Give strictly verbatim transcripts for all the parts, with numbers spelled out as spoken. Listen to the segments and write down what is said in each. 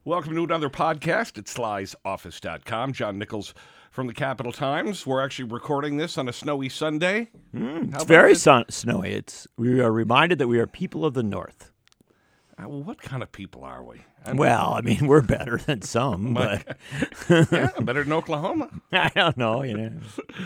Welcome to another podcast at Sly's Office dot com. John Nichols from the Capital Times. We're actually recording this on a snowy Sunday. Mm, it's very sun- snowy. It's we are reminded that we are people of the North. Uh, well, what kind of people are we? I mean, well, I mean, we're better than some, but yeah, better than Oklahoma. I don't know. You know,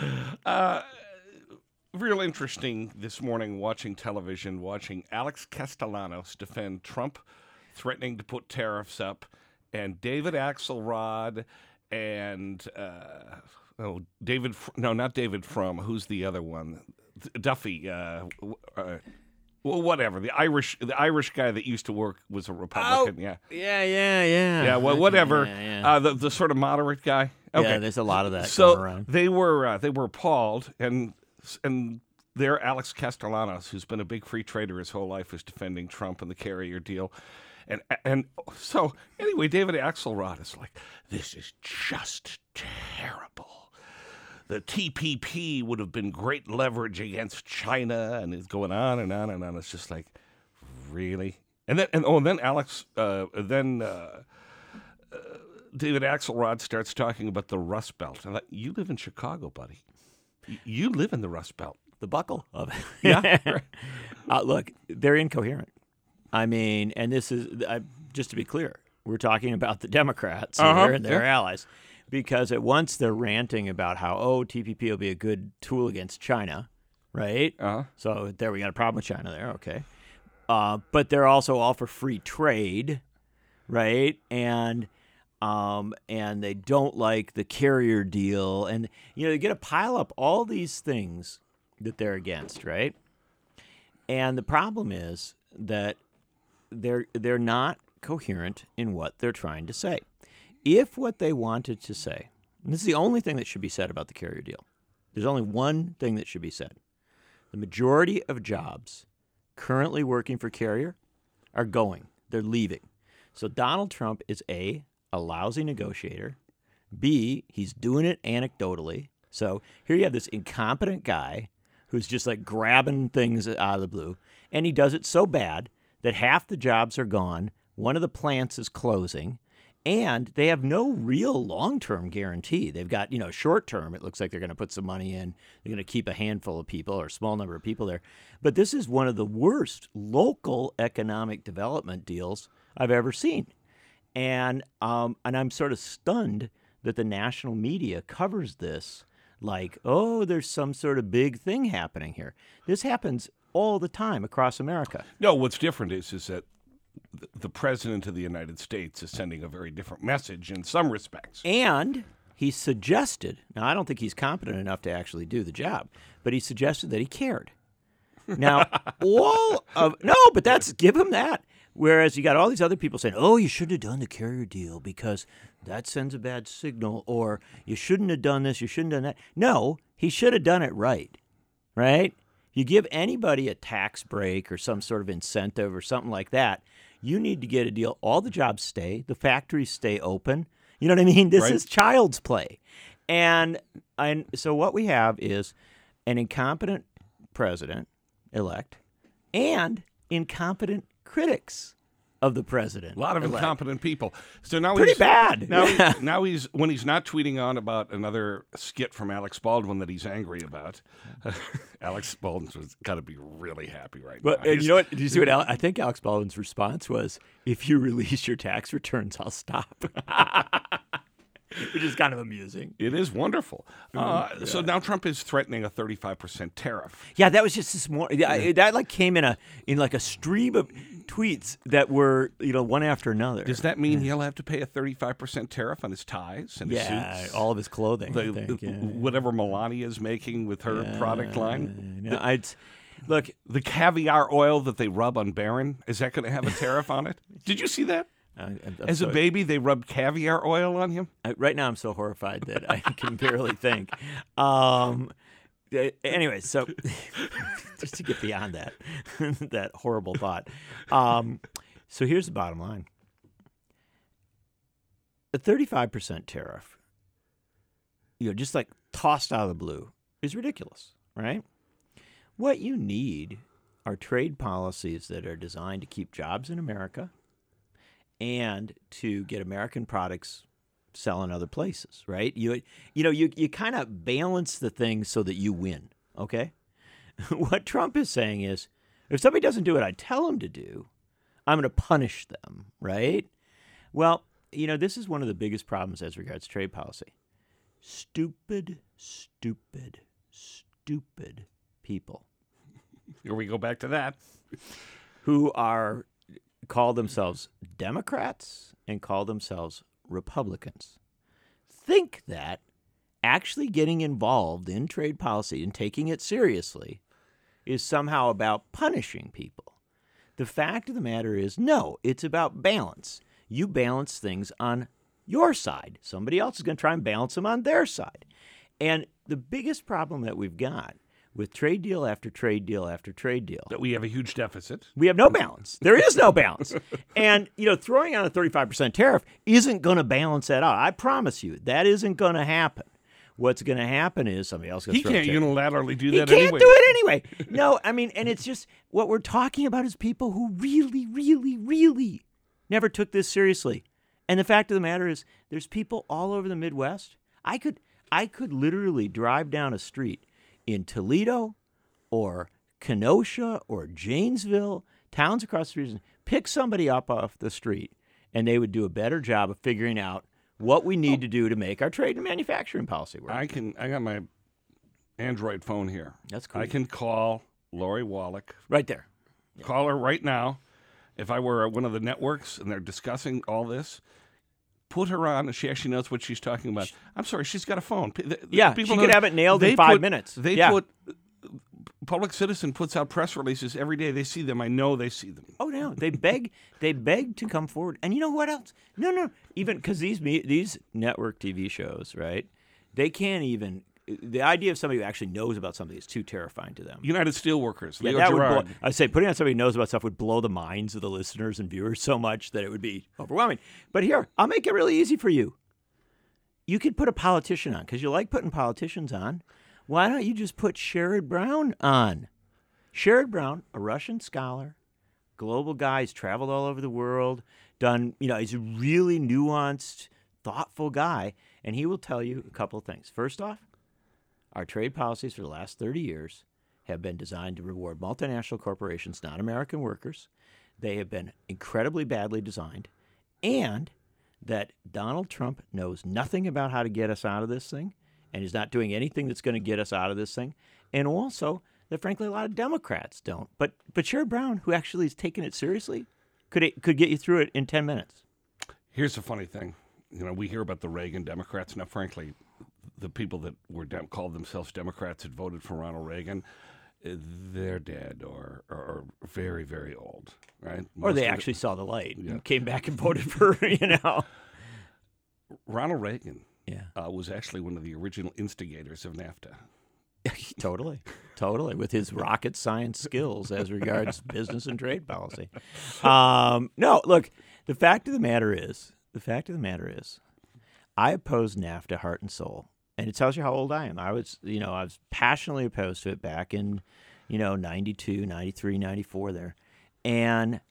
uh, real interesting this morning watching television, watching Alex Castellanos defend Trump threatening to put tariffs up. And David Axelrod and, uh, oh, David, no, not David Frum. Who's the other one? Duffy, uh, uh, well, whatever. The Irish the Irish guy that used to work was a Republican, oh, yeah. Yeah, yeah, yeah. Yeah, well, whatever. Yeah, yeah. Uh, the, the sort of moderate guy. Okay. Yeah, there's a lot of that so going around. they were, uh, they were appalled, and and there Alex Castellanos, who's been a big free trader his whole life, is defending Trump and the carrier deal. And and so, anyway, David Axelrod is like, this is just terrible. The T P P would have been great leverage against China, and it's going on and on and on. It's just like, really? And then, and oh, and then Alex, uh, then uh, uh, David Axelrod starts talking about the Rust Belt. And like, you live in Chicago, buddy. You live in the Rust Belt. The buckle of it. Yeah. uh, look, they're incoherent. I mean, and this is, uh, just to be clear, we're talking about the Democrats uh-huh. here and their yeah. allies. Because at once they're ranting about how, oh, T P P will be a good tool against China, right? Uh-huh. So there we got a problem with China there, okay. Uh, but they're also all for free trade, right? And um, and they don't like the carrier deal. And, you know, they get to pile up all these things that they're against, right? And the problem is that They're they're not coherent in what they're trying to say. If what they wanted to say, and this is the only thing that should be said about the carrier deal, there's only one thing that should be said. The majority of jobs currently working for carrier are going. They're leaving. So Donald Trump is A, a lousy negotiator. B, he's doing it anecdotally. So here you have this incompetent guy who's just like grabbing things out of the blue, and he does it so bad that half the jobs are gone, one of the plants is closing, and they have no real long-term guarantee. They've got, you know, short-term, it looks like they're going to put some money in, they're going to keep a handful of people or a small number of people there. But this is one of the worst local economic development deals I've ever seen. And um, and I'm sort of stunned that the national media covers this like, oh, there's some sort of big thing happening here. This happens all the time across America. No, what's different is is that the President of the United States is sending a very different message in some respects. And he suggested, now I don't think he's competent enough to actually do the job, but he suggested that he cared. Now, all of, no, but that's, give him that. Whereas you got all these other people saying, oh, you shouldn't have done the carrier deal because that sends a bad signal, or you shouldn't have done this, you shouldn't have done that. No, he should have done it right, right? You give anybody a tax break or some sort of incentive or something like that, you need to get a deal. All the jobs stay. The factories stay open. You know what I mean? This right. is child's play. And, and so what we have is an incompetent president-elect and incompetent critics of the president. A lot of elect. incompetent people. So now Pretty he's, bad. Now, he, now he's when he's not tweeting on about another skit from Alex Baldwin that he's angry about. Alex Baldwin's got to be really happy right but, now. And you know what? Did you see what Al- I think Alex Baldwin's response was? If you release your tax returns, I'll stop. Which is kind of amusing. It is wonderful. Uh, yeah. So now Trump is threatening a thirty-five percent tariff. Yeah, that was just this morning. Yeah. That like came in a in like a stream of tweets that were, you know, one after another. Does that mean he'll have to pay a thirty-five percent tariff on his ties and his yeah, suits? all of his clothing. The, I think, yeah. Whatever Melania is making with her yeah, product line. No, I'd look the caviar oil that they rub on Barron. Is that going to have a tariff on it? Did you see that? I, I'm, I'm As so, a baby, they rubbed caviar oil on him. I, right now, I'm so horrified that I can barely think. Um, anyway, so just to get beyond that, that horrible thought. Um, so here's the bottom line: a thirty-five percent tariff, you know, just like tossed out of the blue, is ridiculous, right? What you need are trade policies that are designed to keep jobs in America and to get American products selling other places, right? You you know, you, you kind of balance the thing so that you win, okay? What Trump is saying is, if somebody doesn't do what I tell them to do, I'm going to punish them, right? Well, you know, this is one of the biggest problems as regards trade policy. Stupid, stupid, stupid people. Here we go back to that. Who are call themselves Democrats and call themselves Republicans think that actually getting involved in trade policy and taking it seriously is somehow about punishing people. The fact of the matter is, no, it's about balance. You balance things on your side. Somebody else is going to try and balance them on their side. And the biggest problem that we've got with trade deal after trade deal after trade deal, That we have a huge deficit. we have no balance. There is no balance. And, you know, throwing on a thirty-five percent tariff isn't going to balance that out. I promise you, that isn't going to happen. What's going to happen is somebody else going He to throw a can't tariff. unilaterally do He that can't anyway. do it anyway. No, I mean, and it's just what we're talking about is people who really, really, really never took this seriously. And the fact of the matter is, there's people all over the Midwest. I could, I could literally drive down a street in Toledo or Kenosha or Janesville, towns across the region, pick somebody up off the street, and they would do a better job of figuring out what we need to do to make our trade and manufacturing policy work. I can. I got my Android phone here. That's cool. I can call Lori Wallach. Right there. Call her right now. If I were at one of the networks and they're discussing all this, put her on, and she actually knows what she's talking about. I'm sorry, she's got a phone. P- the- the Yeah, people she could know- have it nailed in they five put- minutes. They Yeah. put. Public Citizen puts out press releases every day. They see them. I know they see them. Oh no, they beg, they beg to come forward. And you know what else? No, no, even because these me- these network T V shows, right? They can't even. The idea of somebody who actually knows about something is too terrifying to them. United Steelworkers, Yeah, Leo that would Gerard. blow, I say putting on somebody who knows about stuff would blow the minds of the listeners and viewers so much that it would be overwhelming. But here, I'll make it really easy for you. You could put a politician on because you like putting politicians on. Why don't you just put Sherrod Brown on? Sherrod Brown, a Russian scholar, global guy, he's traveled all over the world, done, you know, he's a really nuanced, thoughtful guy, and he will tell you a couple of things. First off, our trade policies for the last thirty years have been designed to reward multinational corporations, not American workers. They have been incredibly badly designed, and that Donald Trump knows nothing about how to get us out of this thing, and is not doing anything that's going to get us out of this thing, and also that frankly a lot of Democrats don't. But but Sherrod Brown, who actually is taking it seriously, could it, could get you through it in ten minutes. Here's the funny thing. You know, we hear about the Reagan Democrats. Now, frankly, the people that were dem- called themselves Democrats that voted for Ronald Reagan, uh, they're dead or, or, or very, very old, right? Or Most they of the- actually saw the light Yeah. and came back and voted for, you know. Ronald Reagan Yeah. uh, was actually one of the original instigators of NAFTA. Totally, totally, with his rocket science skills as regards business and trade policy. Um, no, look, the fact of the matter is, the fact of the matter is, I oppose NAFTA heart and soul, and it tells you how old I am. I was, you know, I was passionately opposed to it back in, you know, ninety-two, ninety-three, ninety-four there, and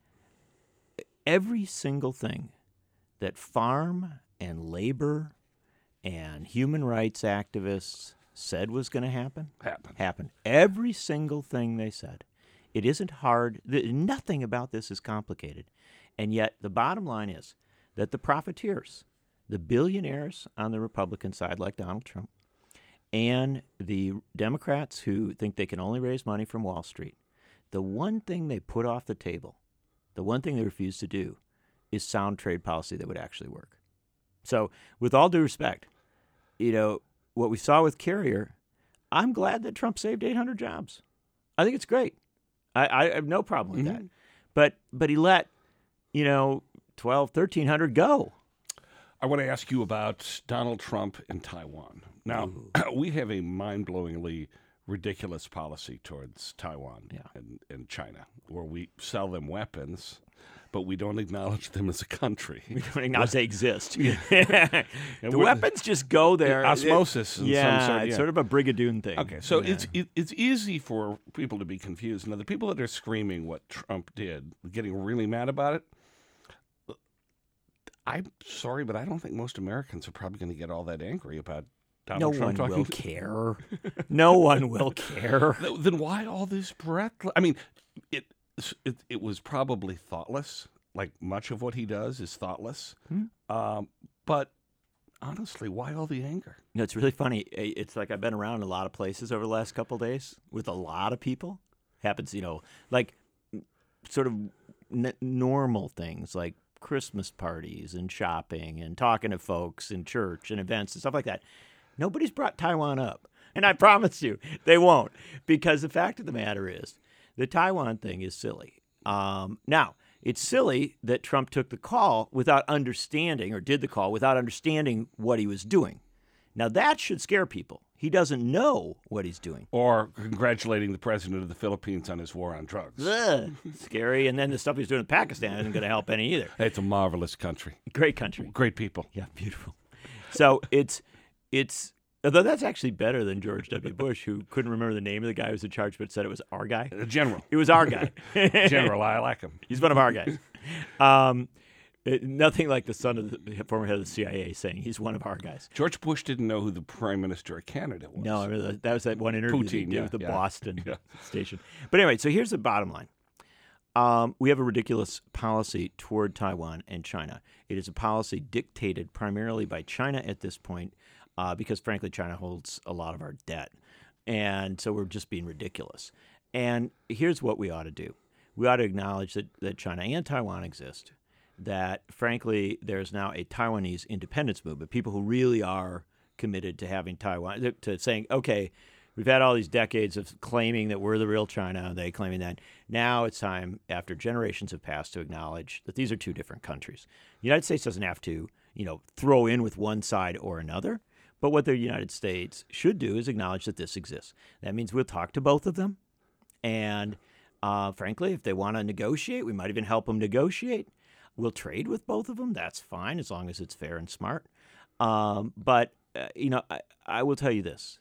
every single thing that farm and labor and human rights activists said was going to happen, Happened. happened. Every single thing they said. It isn't hard. Th- nothing about this is complicated. And yet the bottom line is that the profiteers, the billionaires on the Republican side like Donald Trump, and the Democrats who think they can only raise money from Wall Street, the one thing they put off the table, the one thing they refuse to do, is sound trade policy that would actually work. So with all due respect, you know, what we saw with Carrier, I'm glad that Trump saved eight hundred jobs. I think it's great. I, I have no problem with Mm-hmm. that. But but he let, you know, twelve, thirteen hundred go. I want to ask you about Donald Trump and Taiwan. Now, we have a mind-blowingly ridiculous policy towards Taiwan Yeah. and, and China, where we sell them weapons, but we don't acknowledge them as a country. We don't acknowledge they exist. the we're- weapons just go there. Osmosis and some yeah, sort, it's yeah. sort of a brigadoon thing. Okay, so Yeah. it's it, it's easy for people to be confused. Now, the people that are screaming what Trump did, getting really mad about it, I'm sorry, but I don't think most Americans are probably going to get all that angry about No Donald Trump one talking. will care. No one will care. Th- Then why all this breath? I mean, it, it it was probably thoughtless. Like much of what he does is thoughtless. Hmm. Um, but honestly, why all the anger? No, it's really funny. I- It's like I've been around a lot of places over the last couple of days with a lot of people. Happens, you know, like sort of n- normal things like Christmas parties and shopping and talking to folks in church and events and stuff like that. Nobody's brought Taiwan up. And I promise you, they won't. Because the fact of the matter is, the Taiwan thing is silly. Um, now, it's silly that Trump took the call without understanding, or did the call without understanding what he was doing. Now, that should scare people. He doesn't know what he's doing. Or congratulating the president of the Philippines on his war on drugs. Ugh, scary. And then the stuff he's doing in Pakistan isn't going to help any either. It's a marvelous country. Great country. Great people. Yeah, beautiful. So it's, it's, although that's actually better than George W. Bush, who couldn't remember the name of the guy who was in charge, but said it was our guy. A general. It was our guy. General, I like him. He's one of our guys. Um, it- nothing like the son of the former head of the C I A saying he's one of our guys. George Bush didn't know who the prime minister of Canada was. No, I remember that that was that one interview that he Poutine, did yeah, with the yeah. Boston Yeah. station. But anyway, so here's the bottom line. Um, we have a ridiculous policy toward Taiwan and China. It is a policy dictated primarily by China at this point uh, because, frankly, China holds a lot of our debt. And so we're just being ridiculous. And here's what we ought to do. We ought to acknowledge that, that China and Taiwan exist, that, frankly, there's now a Taiwanese independence movement, people who really are committed to having Taiwan, to saying, okay, we've had all these decades of claiming that we're the real China, they claiming that. Now it's time, after generations have passed, to acknowledge that these are two different countries. The United States doesn't have to, you know, throw in with one side or another, but what the United States should do is acknowledge that this exists. That means we'll talk to both of them, and uh, frankly, if they want to negotiate, we might even help them negotiate. We'll trade with both of them. That's fine as long as it's fair and smart. Um, but, uh, you know, I, I will tell you this.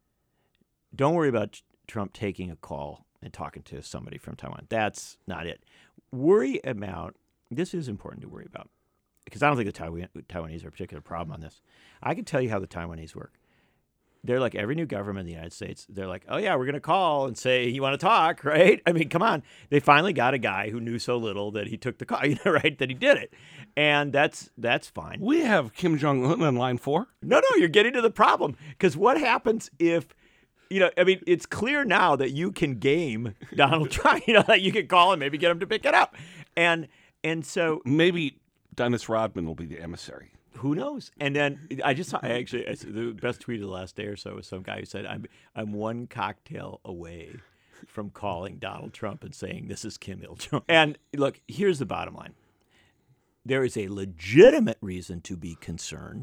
Don't worry about Trump taking a call and talking to somebody from Taiwan. That's not it. Worry about, this is important to worry about, because I don't think the Taiwan, Taiwanese are a particular problem on this. I can tell you how the Taiwanese work. They're like every new government in the United States. They're like, oh, yeah, we're going to call and say, you want to talk, right? I mean, come on. They finally got a guy who knew so little that he took the call, you know, right, that he did it. And that's that's fine. We have Kim Jong-un on line four. No, no, you're getting to the problem. Because what happens if, you know, I mean, it's clear now that you can game Donald Trump, you know, that you can call him, maybe get him to pick it up. And and so Maybe Dennis Rodman will be the emissary. who knows? And then I just saw, I actually, I, the best tweet of the last day or so was some guy who said, I'm, I'm one cocktail away from calling Donald Trump and saying, this is Kim Il-jung. And look, here's the bottom line. There is a legitimate reason to be concerned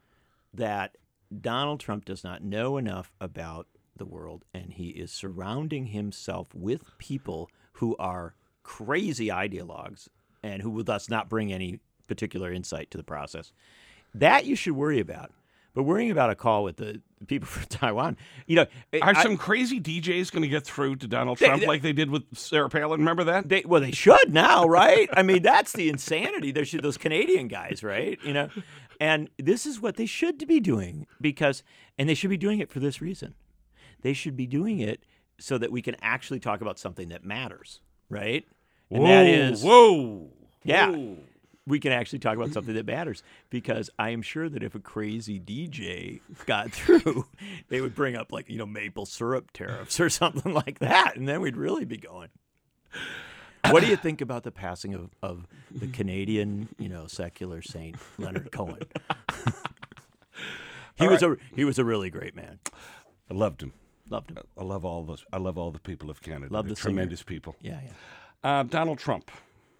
that Donald Trump does not know enough about the world, and he is surrounding himself with people who are crazy ideologues and who will thus not bring any particular insight to the process. That you should worry about. But worrying about a call with the people from Taiwan, you know, Are I- some crazy D Js going to get through to Donald They- Trump they- like they did with Sarah Palin? Remember that? They, well, they should now, right? I mean, that's the insanity. There's those Canadian guys, right? You know, and this is what they should be doing because, and they should be doing it for this reason. They should be doing it so that we can actually talk about something that matters, right? And that is, whoa, yeah, whoa. we can actually talk about something that matters because I am sure that if a crazy D J got through, they would bring up like, you know, maple syrup tariffs or something like that. And then we'd really be going. What do you think about the passing of, of the Canadian, you know, secular saint Leonard Cohen? he All was right. a he was a really great man. I loved him. Loved him. I love all those. I love all the people of Canada. Love They're the singer. tremendous people. Yeah, yeah. Uh, Donald Trump,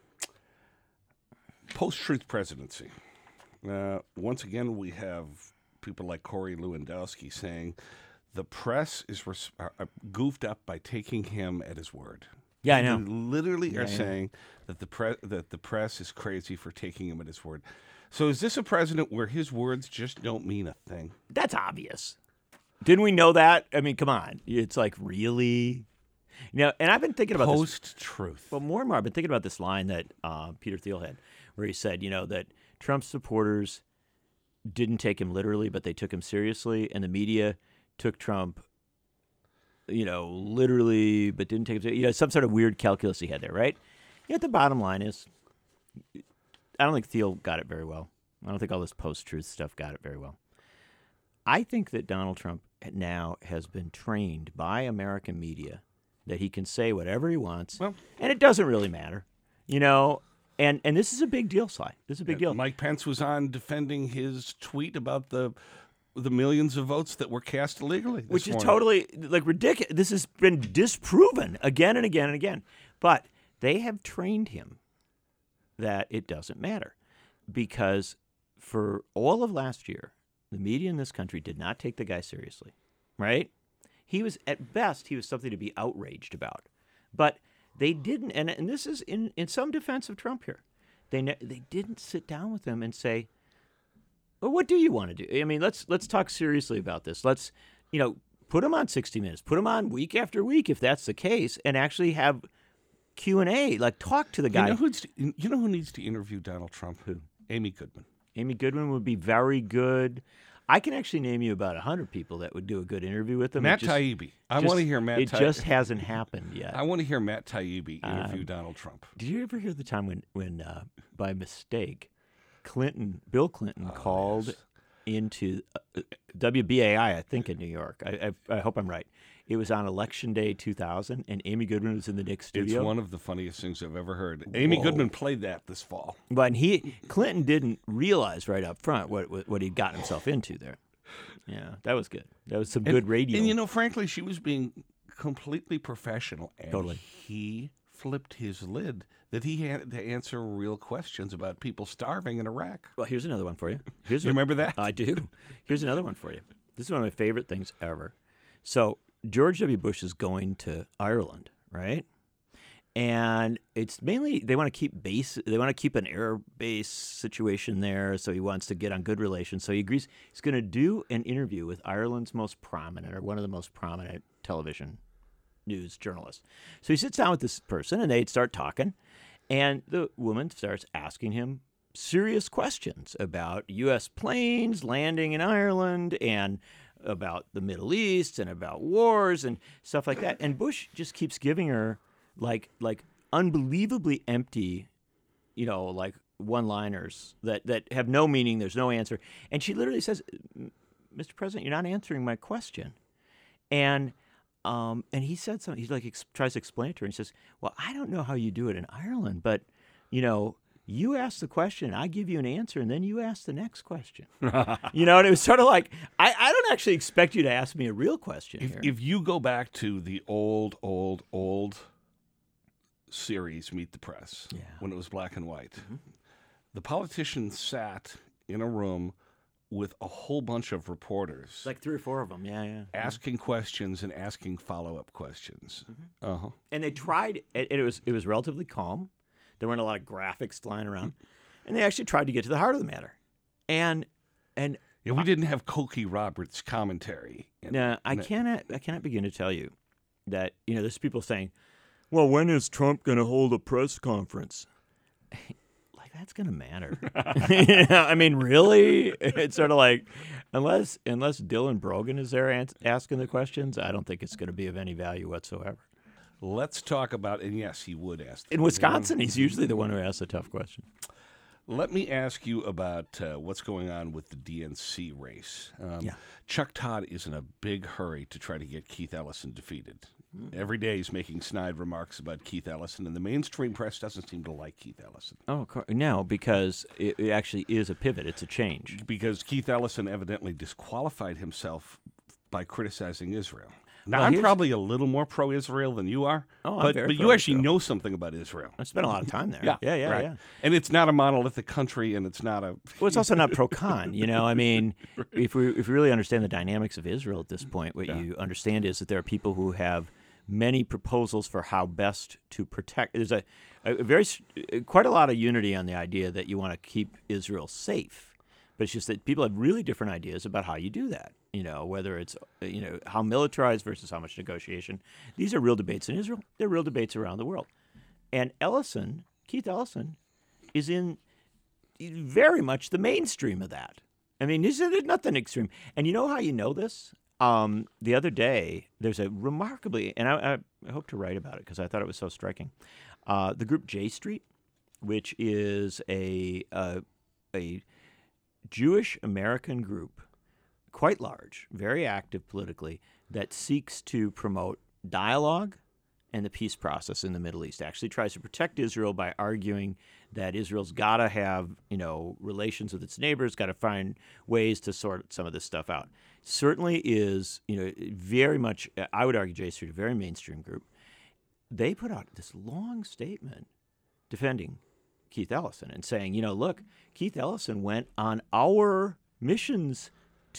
post-truth presidency. Uh, once again, we have people like Corey Lewandowski saying the press is res- uh, uh, goofed up by taking him at his word. Yeah, I know. They literally Yeah, are yeah. saying that the pre- that the press is crazy for taking him at his word. So is this a president where his words just don't mean a thing? That's obvious. Didn't we know that? I mean, come on. It's like, really? You know, and I've been thinking about this. Post-truth. Well, more and more, I've been thinking about this line that uh, Peter Thiel had, where he said, you know, that Trump supporters didn't take him literally, but they took him seriously, and the media took Trump, you know, literally, but didn't take him. You know, some sort of weird calculus he had there, right? Yet the bottom line is, I don't think Thiel got it very well. I don't think all this post-truth stuff got it very well. I think that Donald Trump now has been trained by American media that he can say whatever he wants, Well, and it doesn't really matter, you know. And and this is a big deal, Sly. This is a big deal. Mike Pence was on defending his tweet about the the millions of votes that were cast illegally, this Which is morning. totally like ridiculous. This has been disproven again and again and again. But they have trained him that it doesn't matter, because for all of last year, the media in this country did not take the guy seriously, right? He was, at best, he was something to be outraged about. But they didn't, and, and this is in, in some defense of Trump here, they ne- they didn't sit down with him and say, well, what do you want to do? I mean, let's let's talk seriously about this. Let's, you know, put him on sixty minutes, put him on week after week if that's the case, and actually have Q and A, like talk to the guy. You know, who's, you know who needs to interview Donald Trump? Who? Amy Goodman. Amy Goodman would be very good. I can actually name you about one hundred people that would do a good interview with him. Matt It just- Taibbi. I just- want to hear Matt It Taibbi. just hasn't happened yet. I want to hear Matt Taibbi interview Um, Donald Trump. Did you ever hear the time when, when uh, by mistake, Clinton, Bill Clinton called yes. into uh, W B A I, I think in New York. I, I, I hope I'm right. It was on Election Day two thousand, and Amy Goodman was in the Knicks It's studio. one of the funniest things I've ever heard. Amy Whoa. Goodman played that this fall. But he Clinton didn't realize right up front what what, what he'd gotten himself into there. Yeah, that was good. That was some And- good radio. And, you know, frankly, she was being completely professional. And Totally. he flipped his lid that he had to answer real questions about people starving in Iraq. Well, here's another one for you. Here's You a- remember that? I do. Here's another one for you. This is one of my favorite things ever. So George W. Bush is going to Ireland, right? And it's mainly they want to keep base. They want to keep an air base situation there. So he wants to get on good relations. So he agrees he's going to do an interview with Ireland's most prominent, or one of the most prominent television news journalists. So he sits down with this person, and they start talking. And the woman starts asking him serious questions about U S planes landing in Ireland and about the Middle East and about wars and stuff like that. And Bush just keeps giving her like like unbelievably empty, you know, like one-liners that, that have no meaning. There's no answer. And she literally says, Mister President, you're not answering my question. And um, and he said something. He like ex- tries to explain it to her. And he says, well, I don't know how you do it in Ireland, but, you know, you ask the question, I give you an answer, and then you ask the next question. You know, and it was sort of like, I, I don't actually expect you to ask me a real question If, here. if you go back to the old, old, old series, Meet the Press, Yeah. when it was black and white, the politicians sat in a room with a whole bunch of reporters like three or four of them, yeah, yeah. asking questions and asking follow-up questions. Mm-hmm. Uh-huh. And they tried, and it was it was relatively calm. There weren't a lot of graphics flying around, and they actually tried to get to the heart of the matter. And and Yeah, we didn't have Cokie Roberts commentary. And- now I and- cannot I cannot begin to tell you that, you know, there's people saying, well, when is Trump going to hold a press conference? Like, that's going to matter. You know, I mean, really? It's sort of like, unless unless Dylan Brogan is there ans- asking the questions, I don't think it's going to be of any value whatsoever. Let's talk about, and yes, he would ask. In Wisconsin, he's usually the one who asks the tough question. Let me ask you about uh, what's going on with the D N C race. Um, Yeah. Chuck Todd is in a big hurry to try to get Keith Ellison defeated. Every day he's making snide remarks about Keith Ellison, and the mainstream press doesn't seem to like Keith Ellison. Oh, co- no, because it, it actually is a pivot. It's a change. Because Keith Ellison evidently disqualified himself by criticizing Israel. Now, Well, I'm here's- probably a little more pro-Israel than you are, Oh, I'm but, very but you actually pro-Israel. know something about Israel. I spent a lot of time there. Yeah, yeah, yeah. right. yeah. And it's not a monolithic country, and it's not a... Well, it's also not pro-con, you know. I mean, if we if we really understand the dynamics of Israel at this point, what you understand is that there are people who have many proposals for how best to protect. There's a, a very s- quite a lot of unity on the idea that you want to keep Israel safe, but it's just that people have really different ideas about how you do that. You know, whether it's you know how militarized versus how much negotiation. These are real debates in Israel. They're real debates around the world. And Ellison, Keith Ellison, is in very much the mainstream of that. I mean, there's, there's nothing extreme. And you know how you know this? Um, the other day, there's a remarkably, and I, I hope to write about it because I thought it was so striking. Uh, the group J Street, which is a a, a Jewish American group, quite large, very active politically, that seeks to promote dialogue and the peace process in the Middle East. Actually tries to protect Israel by arguing that Israel's got to have, you know, relations with its neighbors, got to find ways to sort some of this stuff out. Certainly is, you know, very much, I would argue J Street, a very mainstream group. They put out this long statement defending Keith Ellison and saying, you know, look, Keith Ellison went on our missions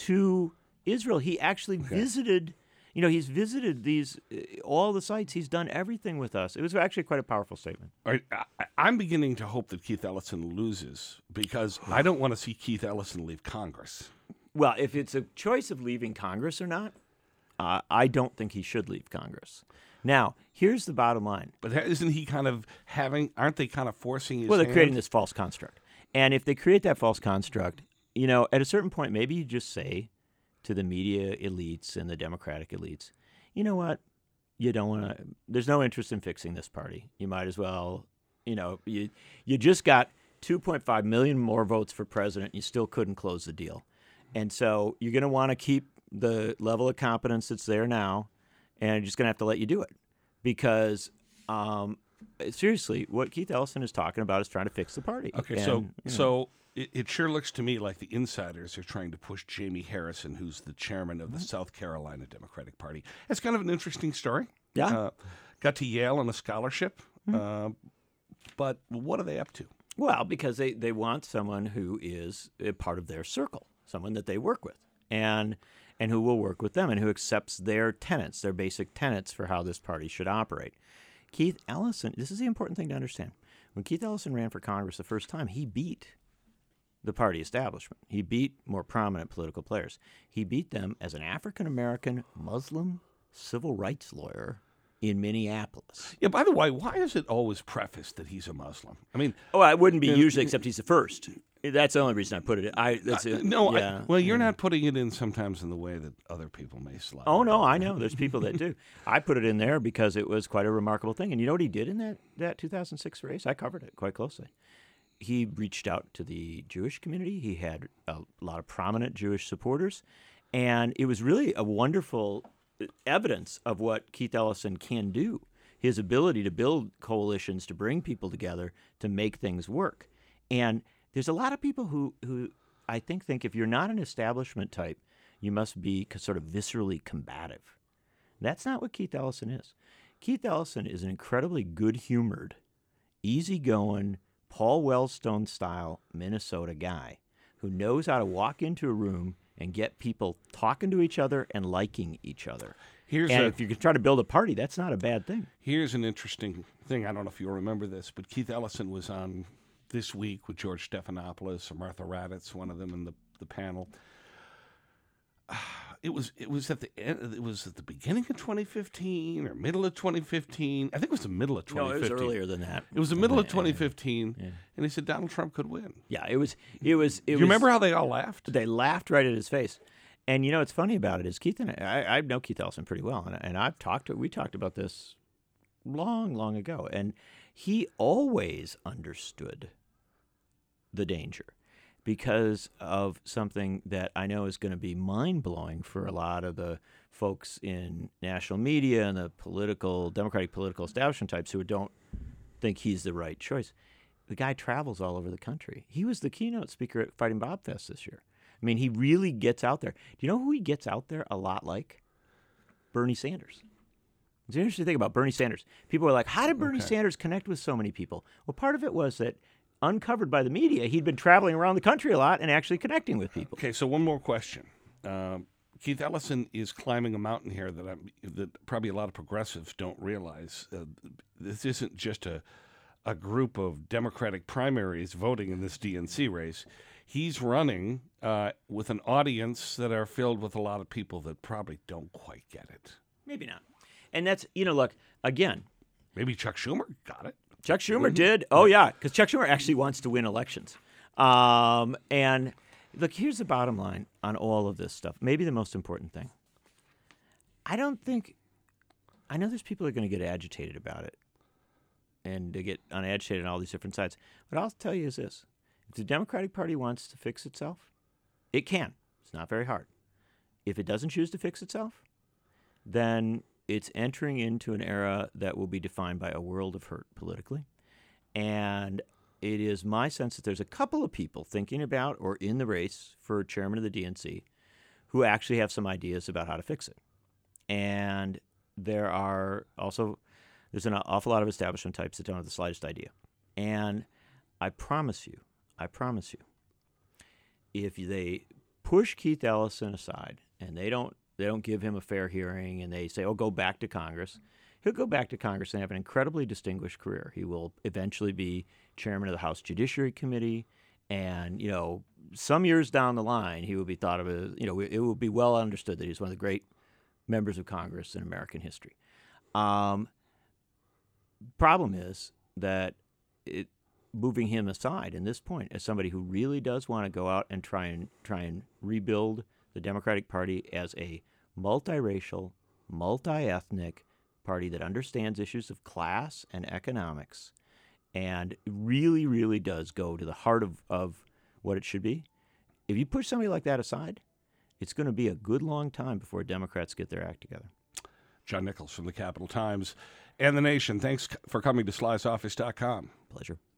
to Israel. He actually okay. visited, you know, he's visited these, uh, all the sites. He's done everything with us. It was actually quite a powerful statement. All right, I, I'm beginning to hope that Keith Ellison loses because I don't want to see Keith Ellison leave Congress. Well, if it's a choice of leaving Congress or not, uh, I don't think he should leave Congress. Now, here's the bottom line. But isn't he kind of having, aren't they kind of forcing his Well, they're hand? creating this false construct. And if they create that false construct, you know, at a certain point, maybe you just say to the media elites and the Democratic elites, you know what, you don't want to, there's no interest in fixing this party. You might as well, you know, you you just got two point five million more votes for president. You still couldn't close the deal. And so you're going to want to keep the level of competence that's there now, and you're just going to have to let you do it. Because, um, seriously, what Keith Ellison is talking about is trying to fix the party. Okay, and, so you know. so it, it sure looks to me like the insiders are trying to push Jamie Harrison, who's the chairman of the South Carolina Democratic Party. It's kind of an interesting story. Yeah. Uh, got to Yale on a scholarship. Mm-hmm. Uh, but what are they up to? Well, because they, they want someone who is a part of their circle, someone that they work with, and and who will work with them and who accepts their tenets, their basic tenets for how this party should operate. Keith Ellison, this is the important thing to understand. When Keith Ellison ran for Congress the first time, he beat the party establishment. He beat more prominent political players. He beat them as an African-American Muslim civil rights lawyer in Minneapolis. Yeah, by the way, why is it always prefaced that he's a Muslim? I mean... Oh, it wouldn't be usually, except he's the first. That's the only reason I put it in. I, that's uh, it. No, yeah. I, well, you're not putting it in sometimes in the way that other people may slide. Oh, no, I know. There's people that do. I put it in there because it was quite a remarkable thing. And you know what he did in that, that two thousand six race? I covered it quite closely. He reached out to the Jewish community. He had a lot of prominent Jewish supporters. And it was really a wonderful evidence of what Keith Ellison can do, his ability to build coalitions, to bring people together, to make things work. And there's a lot of people who, who I think think if you're not an establishment type, you must be sort of viscerally combative. That's not what Keith Ellison is. Keith Ellison is an incredibly good-humored, easygoing, Paul Wellstone-style Minnesota guy who knows how to walk into a room and get people talking to each other and liking each other. Here's and a, if you can try to build a party, that's not a bad thing. Here's an interesting thing. I don't know if you'll remember this, but Keith Ellison was on This Week with George Stephanopoulos or Martha Raddatz, one of them in the, the panel. Uh, it was it was at the end, it was at the beginning of twenty fifteen or middle of twenty fifteen. I think it was the middle of twenty fifteen. No, it was earlier than that. It was the middle of twenty fifteen, yeah. and he said Donald Trump could win. Yeah, it was. It was. It Do you was, remember how they all laughed? They laughed right at his face. And you know what's funny about it is Keith and I, I know Keith Ellison pretty well, and, and I've talked to we talked about this long, long ago, and he always understood the danger because of something that I know is going to be mind-blowing for a lot of the folks in national media and the political, Democratic political establishment types who don't think he's the right choice. The guy travels all over the country. He was the keynote speaker at Fighting Bob Fest this year. I mean, he really gets out there. Do you know who he gets out there a lot like? Bernie Sanders. It's an interesting thing about Bernie Sanders. People are like, how did Bernie okay. Sanders connect with so many people? Well, part of it was that uncovered by the media, he'd been traveling around the country a lot and actually connecting with people. Okay, so one more question. Um, Keith Ellison is climbing a mountain here that I'm, that probably a lot of progressives don't realize. Uh, this isn't just a a group of Democratic primaries voting in this D N C race. He's running uh, with an audience that are filled with a lot of people that probably don't quite get it. Maybe not. And that's, you know, look, again. Maybe Chuck Schumer got it. Chuck Schumer did. Oh, yeah, because Chuck Schumer actually wants to win elections. Um, and look, here's the bottom line on all of this stuff. Maybe the most important thing. I don't think, I know there's people who are going to get agitated about it and to get unagitated on all these different sides. What I'll tell you is this. If the Democratic Party wants to fix itself, it can. It's not very hard. If it doesn't choose to fix itself, then it's entering into an era that will be defined by a world of hurt politically. And it is my sense that there's a couple of people thinking about or in the race for chairman of the D N C who actually have some ideas about how to fix it. And there are also, there's an awful lot of establishment types that don't have the slightest idea. And I promise you, I promise you, if they push Keith Ellison aside and they don't they don't give him a fair hearing and they say, oh, go back to Congress, he'll go back to Congress and have an incredibly distinguished career. He will eventually be chairman of the House Judiciary Committee. And, you know, some years down the line, he will be thought of as, you know, it will be well understood that he's one of the great members of Congress in American history. Um, problem is that it, moving him aside in this point as somebody who really does want to go out and try and try and rebuild the Democratic Party as a multiracial, multi-ethnic party that understands issues of class and economics and really, really does go to the heart of, of what it should be. If you push somebody like that aside, it's going to be a good long time before Democrats get their act together. John Nichols from the Capital Times and The Nation. Thanks for coming to Sly's Office dot com. Pleasure.